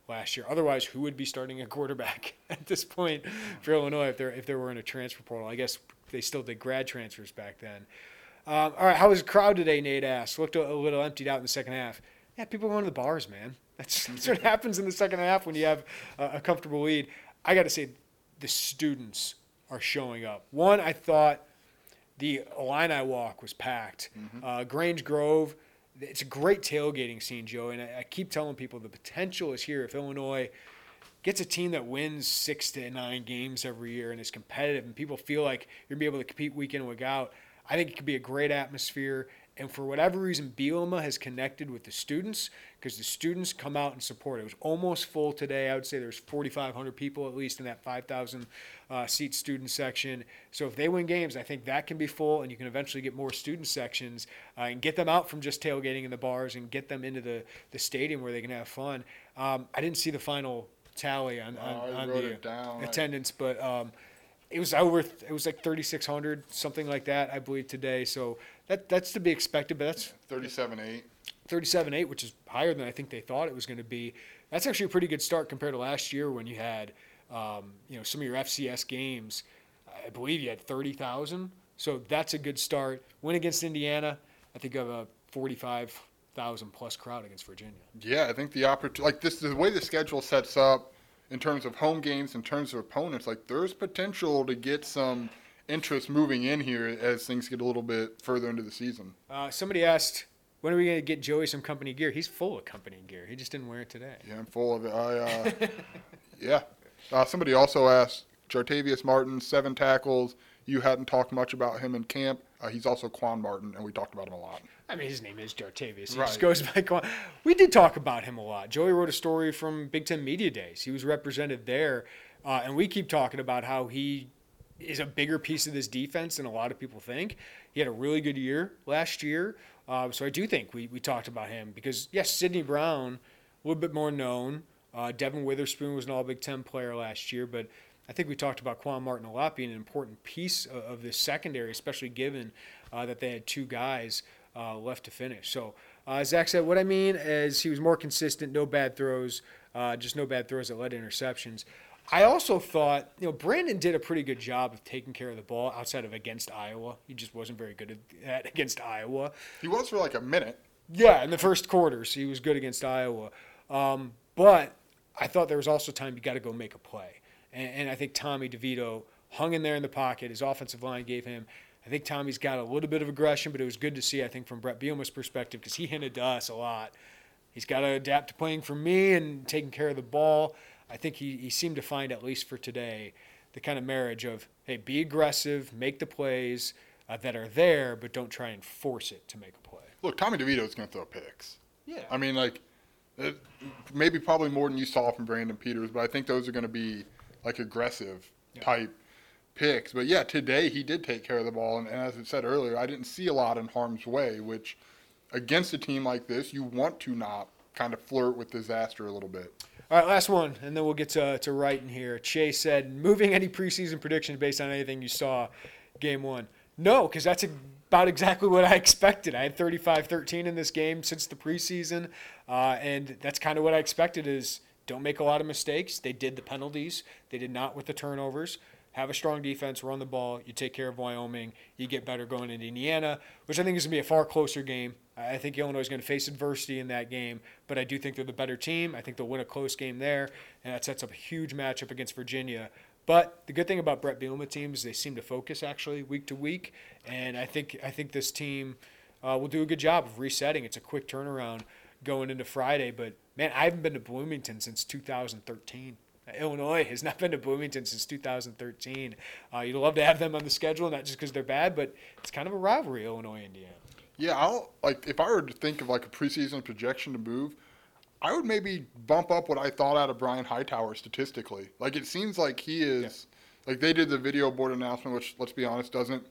last year. Otherwise, who would be starting a quarterback at this point for Illinois if, they're, if they were in a transfer portal? I guess they still did grad transfers back then. Um, all right, how was the crowd today, Nate asked? Looked a, a little emptied out in the second half. Yeah, people going to the bars, man. That's, that's what happens in the second half when you have a, a comfortable lead. I got to say, the students are showing up. One, I thought the Illini walk was packed. Mm-hmm. Uh, Grange Grove, it's a great tailgating scene, Joey, and I, I keep telling people the potential is here if Illinois gets a team that wins six to nine games every year and is competitive and people feel like you're going to be able to compete week in and week out. I think it could be a great atmosphere. And for whatever reason, Bielema has connected with the students because the students come out and support it. It was almost full today. I would say there's forty-five hundred people at least in that five thousand uh, seat student section. So if they win games, I think that can be full, and you can eventually get more student sections uh, and get them out from just tailgating in the bars and get them into the, the stadium where they can have fun. Um, I didn't see the final tally on, on, oh, on the uh, attendance, but um, it was over. It was like thirty-six hundred, something like that, I believe, today. So that that's to be expected. But that's thirty-seven eight. thirty-seven eight, which is higher than I think they thought it was going to be. That's actually a pretty good start compared to last year when you had, um, you know, some of your F C S games. I believe you had thirty thousand. So that's a good start. Win against Indiana, I think of a forty-five thousand plus crowd against Virginia. Yeah, I think the opportunity, like this, the way the schedule sets up in terms of home games, in terms of opponents, like there's potential to get some interest moving in here as things get a little bit further into the season. Uh, somebody asked, when are we going to get Joey some company gear? He's full of company gear. He just didn't wear it today. Yeah, I'm full of it. I, uh, yeah. Uh, somebody also asked, Jartavius Martin, seven tackles. You hadn't talked much about him in camp. Uh, he's also Quan Martin, and we talked about him a lot. I mean, his name is Jartavius. He right. just goes by Quan. We did talk about him a lot. Joey wrote a story from Big Ten Media Days. He was represented there, uh, and we keep talking about how he is a bigger piece of this defense than a lot of people think. He had a really good year last year, uh, so I do think we, we talked about him because, yes, Sidney Brown, a little bit more known. Uh, Devin Witherspoon was an All-Big Ten player last year, but I think we talked about Quan Martin a lot being an important piece of, of this secondary, especially given uh, that they had two guys uh, left to finish. So uh, Zach said, what I mean is he was more consistent, no bad throws, uh, just no bad throws that led to interceptions. I also thought, you know, Brandon did a pretty good job of taking care of the ball outside of against Iowa. He just wasn't very good at that against Iowa. He was for like a minute. Yeah, in the first quarters, he was good against Iowa. Um, but I thought there was also time you got to go make a play. And, and I think Tommy DeVito hung in there in the pocket. His offensive line gave him – I think Tommy's got a little bit of aggression, but it was good to see, I think, from Brett Bielema's perspective because he hinted to us a lot. He's got to adapt to playing for me and taking care of the ball. I think he, he seemed to find, at least for today, the kind of marriage of, hey, be aggressive, make the plays uh, that are there, but don't try and force it to make a play. Look, Tommy DeVito's going to throw picks. Yeah. I mean, like, it, maybe probably more than you saw from Brandon Peters, but I think those are going to be, like, aggressive yeah. type picks. But, yeah, today he did take care of the ball. And, and as I said earlier, I didn't see a lot in harm's way, which against a team like this, you want to not kind of flirt with disaster a little bit. All right, last one, and then we'll get to, to Wright in here. Chase said, moving any preseason predictions based on anything you saw game one. No, because that's about exactly what I expected. I had thirty-five thirteen in this game since the preseason, uh, and that's kind of what I expected is don't make a lot of mistakes. They did the penalties. They did not with the turnovers. Have a strong defense, run the ball. You take care of Wyoming. You get better going into Indiana, which I think is going to be a far closer game. I think Illinois is going to face adversity in that game, but I do think they're the better team. I think they'll win a close game there, and that sets up a huge matchup against Virginia. But the good thing about Brett Bielema teams is they seem to focus actually week to week, and I think I think this team uh, will do a good job of resetting. It's a quick turnaround going into Friday, but man, I haven't been to Bloomington since two thousand thirteen. Illinois has not been to Bloomington since two thousand thirteen. Uh, you'd love to have them on the schedule, not just because they're bad, but it's kind of a rivalry, Illinois-Indiana. Yeah, I'll like if I were to think of like a preseason projection to move, I would maybe bump up what I thought out of Brian Hightower statistically. Like it seems like he is yeah. like they did the video board announcement, which let's be honest doesn't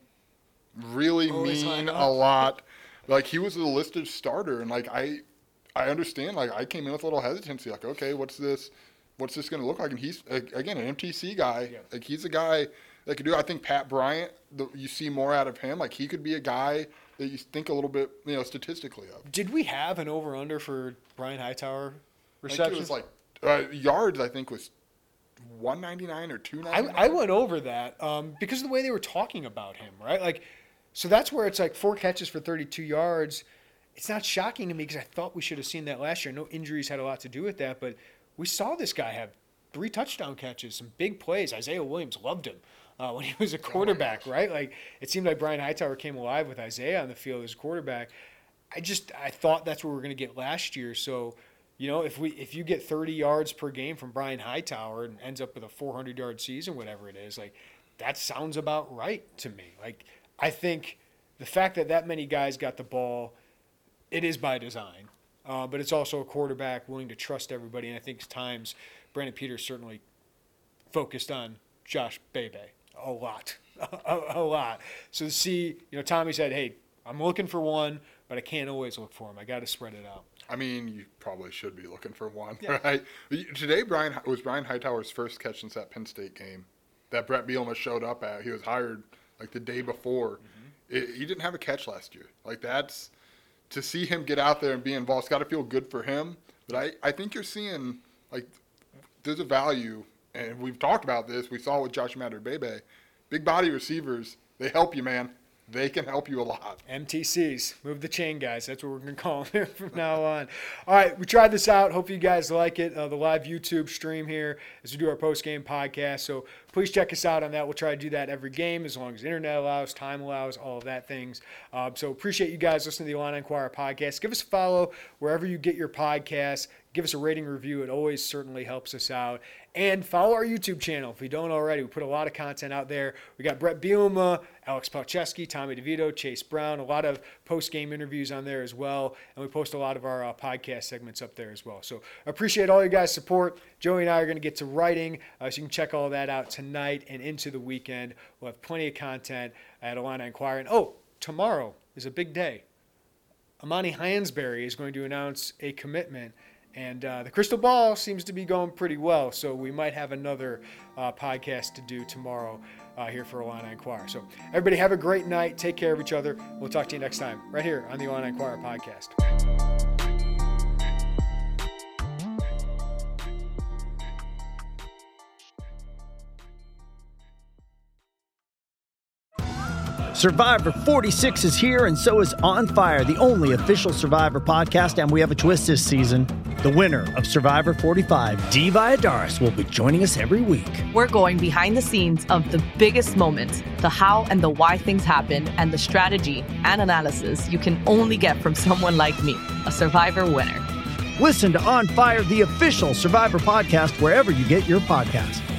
really Always mean a lot. Like he was a listed starter, and like I, I understand. Like I came in with a little hesitancy. Like okay, what's this? What's this going to look like? And he's again an M T C guy. Yeah. Like he's a guy that could do. I think Pat Bryant. The, you see more out of him. Like he could be a guy that you think a little bit, you know, statistically of. Did we have an over-under for Brian Hightower receptions? I think it was like Uh, yards, I think, was one ninety-nine or two ninety-nine. I, I went over that um, because of the way they were talking about him, right? Like, so that's where it's like four catches for thirty-two yards. It's not shocking to me because I thought we should have seen that last year. I know injuries had a lot to do with that, but we saw this guy have three touchdown catches, some big plays. Isaiah Williams loved him uh, when he was a quarterback, oh right? Like, it seemed like Brian Hightower came alive with Isaiah on the field as a quarterback. I just I thought that's what we were going to get last year. So, you know, if we if you get thirty yards per game from Brian Hightower and ends up with a four hundred yard season, whatever it is, like, that sounds about right to me. Like, I think the fact that that many guys got the ball, it is by design. Uh, but it's also a quarterback willing to trust everybody. And I think at times Brandon Peters certainly focused on Josh Bebe a lot, a, a lot. So to see, you know, Tommy said, hey, I'm looking for one, but I can't always look for him. I got to spread it out. I mean, you probably should be looking for one, yeah. right? Today, Brian was Brian Hightower's first catch since that Penn State game that Brett Bielema showed up at. He was hired like the day before. Mm-hmm. It, he didn't have a catch last year. Like, that's – to see him get out there and be involved, it's got to feel good for him. But I, I think you're seeing, like, there's a value, and we've talked about this. We saw it with Josh Imatorbhebhe. Big body receivers, they help you, man. They can help you a lot. M T Cs. Move the chain, guys. That's what we're going to call them from now on. All right, we tried this out. Hope you guys like it. Uh, the live YouTube stream here as we do our post-game podcast. So please check us out on that. We'll try to do that every game as long as the internet allows, time allows, all of that things. Um, so appreciate you guys listening to the Illini Inquirer podcast. Give us a follow wherever you get your podcasts. Give us a rating review. It always certainly helps us out. And follow our YouTube channel if you don't already. We put a lot of content out there. We got Brett Bielema, Alex Palczewski, Tommy DeVito, Chase Brown, a lot of post-game interviews on there as well. And we post a lot of our uh, podcast segments up there as well. So appreciate all you guys' support. Joey and I are going to get to writing, uh, so you can check all that out tonight and into the weekend. We'll have plenty of content at Illini Inquirer. And, oh, tomorrow is a big day. Amani Hansberry is going to announce a commitment. And uh, the crystal ball seems to be going pretty well, so we might have another uh, podcast to do tomorrow uh, here for Illini Inquirer. So everybody have a great night. Take care of each other. We'll talk to you next time right here on the Illini Inquirer podcast. Survivor forty-six is here, and so is On Fire, the only official Survivor podcast, and we have a twist this season. The winner of Survivor forty-five, Dee Valladares, will be joining us every week. We're going behind the scenes of the biggest moments, the how and the why things happen, and the strategy and analysis you can only get from someone like me, a Survivor winner. Listen to On Fire, the official Survivor podcast, wherever you get your podcasts.